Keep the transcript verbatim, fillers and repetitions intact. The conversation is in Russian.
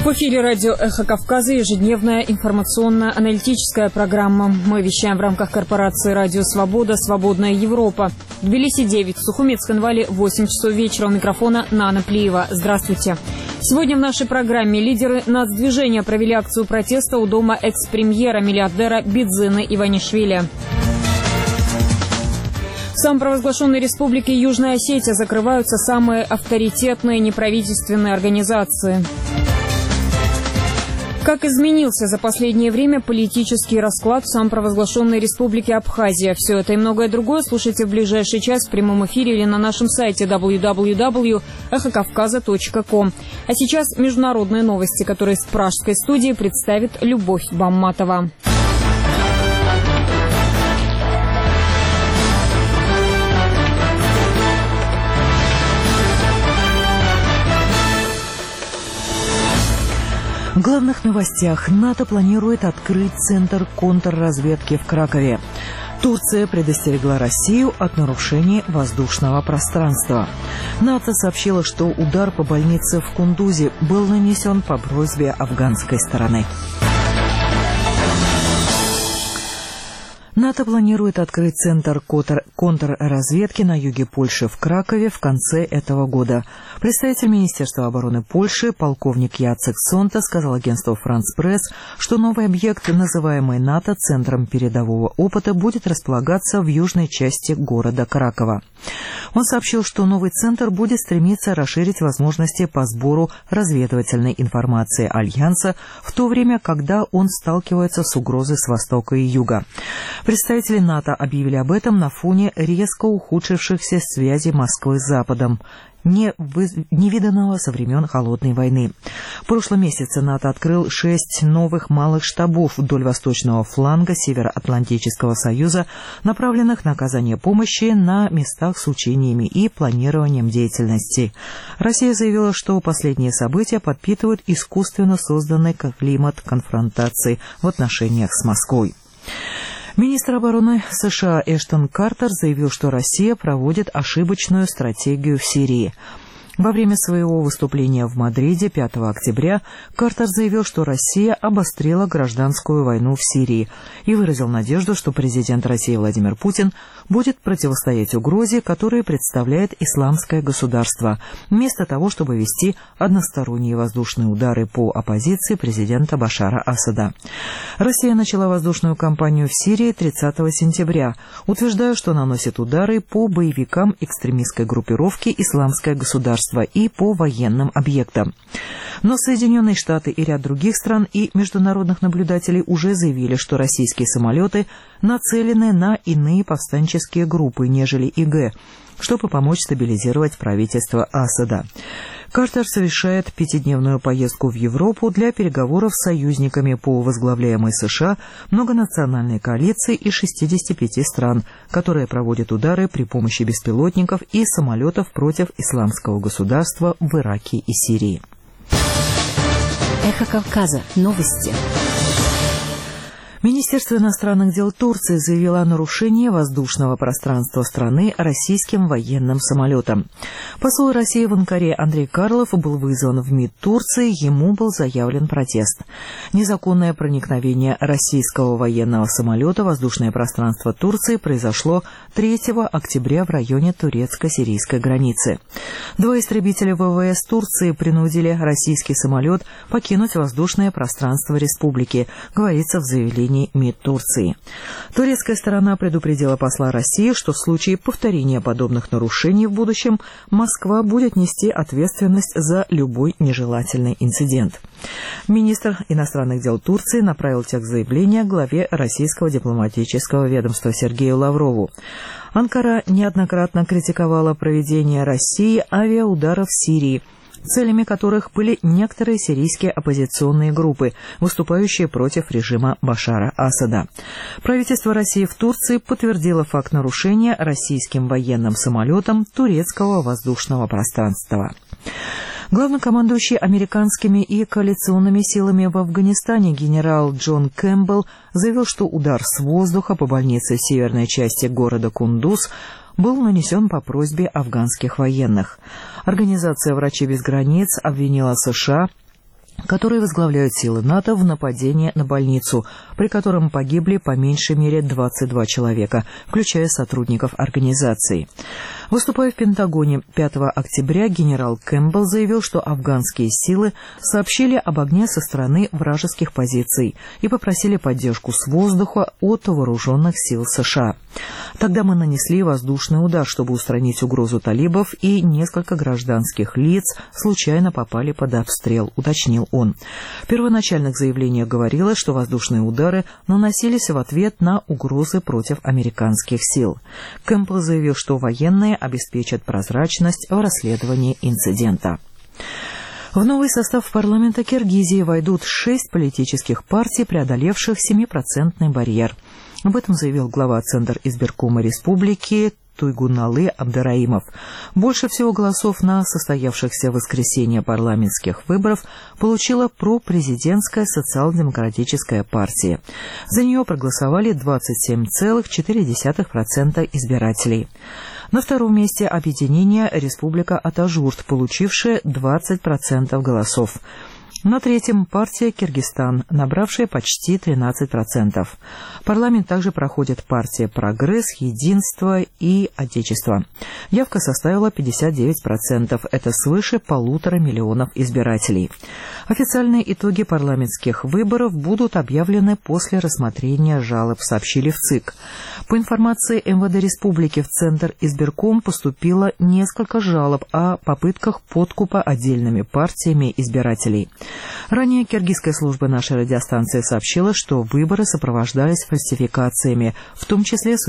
В эфире радио «Эхо Кавказа» ежедневная информационно-аналитическая программа. Мы вещаем в рамках корпорации «Радио Свобода. Свободная Европа». В Тбилиси девять, в Сухумецком вале восемь часов вечера. У микрофона Нана Плиева. Здравствуйте. Сегодня в нашей программе лидеры нацдвижения провели акцию протеста у дома экс-премьера, миллиардера Бидзины Иванишвили. В самопровозглашенной республике Южная Осетия закрываются самые авторитетные неправительственные организации. Как изменился за последнее время политический расклад в самопровозглашенной республике Абхазия? Все это и многое другое слушайте в ближайший час в прямом эфире или на нашем сайте дабл ю дабл ю дабл ю точка эхо кавказа точка ком. А сейчас международные новости, которые с пражской студии представит Любовь Бамматова. В главных новостях. НАТО планирует открыть центр контрразведки в Кракове. Турция предостерегла Россию от нарушений воздушного пространства. НАТО сообщило, что удар по больнице в Кундузе был нанесен по просьбе афганской стороны. НАТО планирует открыть центр контрразведки на юге Польши в Кракове в конце этого года. Представитель Министерства обороны Польши, полковник Яцек Сонта, сказал агентству «Франс Пресс», что новый объект, называемый НАТО Центром передового опыта, будет располагаться в южной части города Кракова. Он сообщил, что новый центр будет стремиться расширить возможности по сбору разведывательной информации Альянса в то время, когда он сталкивается с угрозой с востока и юга. Представители НАТО объявили об этом на фоне резко ухудшившихся связей Москвы с Западом, не вы... невиданного со времен Холодной войны. В прошлом месяце НАТО открыл шесть новых малых штабов вдоль восточного фланга Североатлантического союза, направленных на оказание помощи на местах с учениями и планированием деятельности. Россия заявила, что последние события подпитывают искусственно созданный климат конфронтации в отношениях с Москвой. Министр обороны США Эштон Картер заявил, что Россия проводит ошибочную стратегию в Сирии. Во время своего выступления в Мадриде пятого октября Картер заявил, что Россия обострила гражданскую войну в Сирии и выразил надежду, что президент России Владимир Путин будет противостоять угрозе, которую представляет исламское государство, вместо того, чтобы вести односторонние воздушные удары по оппозиции президента Башара Асада. Россия начала воздушную кампанию в Сирии тридцатого сентября, утверждая, что наносит удары по боевикам экстремистской группировки «Исламское государство» и по военным объектам. Но Соединенные Штаты и ряд других стран и международных наблюдателей уже заявили, что российские самолеты нацелены на иные повстанческие группы, нежели ИГ, чтобы помочь стабилизировать правительство Асада. Картер совершает пятидневную поездку в Европу для переговоров с союзниками по возглавляемой США многонациональной коалиции из шестидесяти пяти стран, которая проводит удары при помощи беспилотников и самолетов против исламского государства в Ираке и Сирии. Эхо Кавказа. Новости. Министерство иностранных дел Турции заявило о нарушении воздушного пространства страны российским военным самолетом. Посол России в Анкаре Андрей Карлов был вызван в МИД Турции, ему был заявлен протест. Незаконное проникновение российского военного самолета в воздушное пространство Турции произошло третьего октября в районе турецко-сирийской границы. Два истребителя ВВС Турции принудили российский самолет покинуть воздушное пространство республики, говорится в заявлении МИД Турции. Турецкая сторона предупредила посла России, что в случае повторения подобных нарушений в будущем Москва будет нести ответственность за любой нежелательный инцидент. Министр иностранных дел Турции направил текст заявления главе российского дипломатического ведомства Сергею Лаврову. Анкара неоднократно критиковала проведение России авиаударов в Сирии, целями которых были некоторые сирийские оппозиционные группы, выступающие против режима Башара Асада. Правительство России в Турции подтвердило факт нарушения российским военным самолетом турецкого воздушного пространства. Главнокомандующий американскими и коалиционными силами в Афганистане генерал Джон Кэмпбелл заявил, что удар с воздуха по больнице в северной части города Кундуз был нанесен по просьбе афганских военных. Организация «Врачи без границ» обвинила США которые возглавляют силы НАТО, в нападении на больницу, при котором погибли по меньшей мере двадцать два человека, включая сотрудников организации. Выступая в Пентагоне пятого октября, генерал Кэмпбелл заявил, что афганские силы сообщили об огне со стороны вражеских позиций и попросили поддержку с воздуха от вооруженных сил США. Тогда мы нанесли воздушный удар, чтобы устранить угрозу талибов, и несколько гражданских лиц случайно попали под обстрел, уточнил он. В первоначальных заявлениях говорилось, что воздушные удары наносились в ответ на угрозы против американских сил. Кэмпбелл заявил, что военные обеспечат прозрачность в расследовании инцидента. В новый состав парламента Киргизии войдут шесть политических партий, преодолевших семипроцентный барьер. Об этом заявил глава Центра избиркома республики Туйгуналы Абдраимов. Больше всего голосов на состоявшихся в воскресенье парламентских выборов получила пропрезидентская социал-демократическая партия. За нее проголосовали двадцать семь целых четыре десятых процента избирателей. На втором месте объединение «Республика Атажурт», получившая двадцать процентов голосов. На третьем партия «Киргизстан», набравшая почти тринадцать процентов. Парламент также проходит партия «Прогресс», «Единство» и «Отечество». Явка составила пятьдесят девять процентов. Это свыше полутора миллионов избирателей. Официальные итоги парламентских выборов будут объявлены после рассмотрения жалоб, сообщили в ЦИК. По информации эм вэ дэ республики, в Центр избирком поступило несколько жалоб о попытках подкупа отдельными партиями избирателей. Ранее киргизская служба нашей радиостанции сообщила, что выборы сопровождались фальсификациями, в том числе с